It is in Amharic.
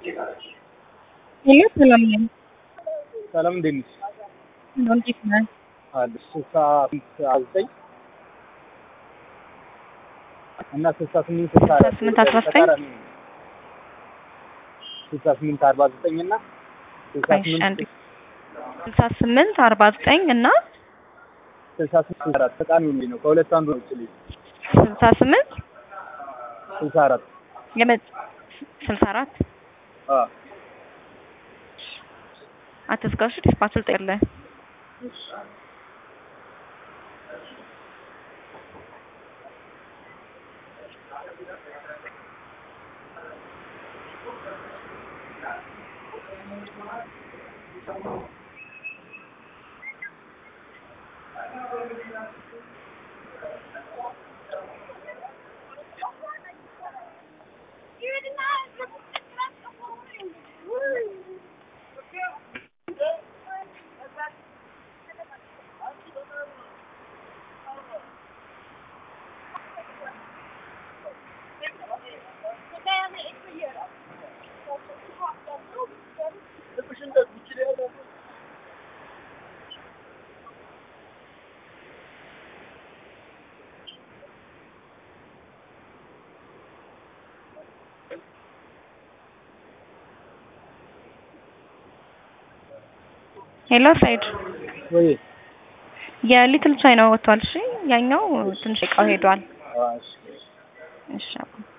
ሄሎ ሰላም ነኝ። ሰላም እንዴት ነሽ? እንዴት ነህ? አዲስ 69 እና 68 68 48 እና 68 68 እና 64 በጣም ነው ከሁለት አንዱ ነው እቺ 68 64 የመጥ 64 አትዝጋሽ ዲስፓችል ጠለ ሄሎ ሳይድ ወይ የሊትል ቻይና ወጥቷል። እሺ ያኛው ትንሽ እቃው ሄዷል። እሺ